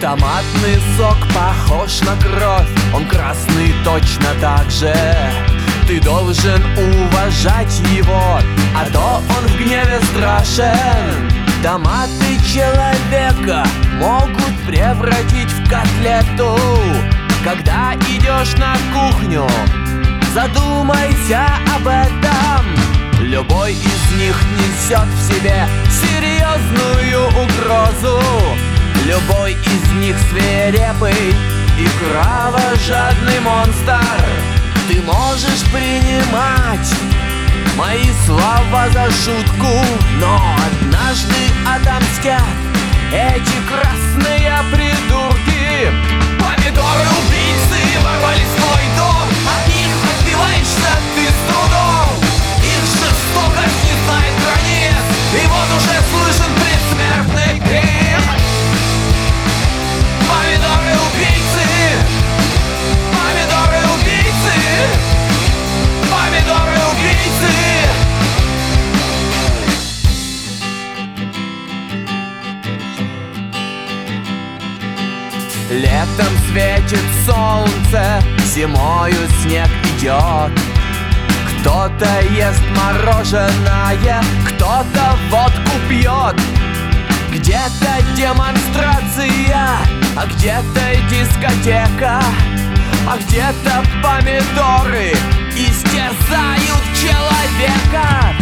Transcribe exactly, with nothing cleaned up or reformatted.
Томатный сок похож на кровь, он красный точно так же. Ты должен уважать его, а то он в гневе страшен. Томаты человека могут превратить в котлету. Когда идешь на кухню, задумайся об этом. Любой из них несет в себе серьезную угрозу. Любой из них свирепый и кровожадный монстр. Ты можешь принимать мои слова за шутку, но однажды отомстят эти красные придурки. Помидоры-убийцы ворвались в твой дом, от них отбиваешься ты с трудом. Их жестокость не знает границ, и вот уже слышен предсмертный крик. Помидоры-убийцы, помидоры-убийцы, помидоры-убийцы. Летом светит солнце, зимою снег идет. Кто-то ест мороженое, кто-то водку пьет. Где-то демонстрация, а где-то дискотека, а где-то помидоры истязают человека.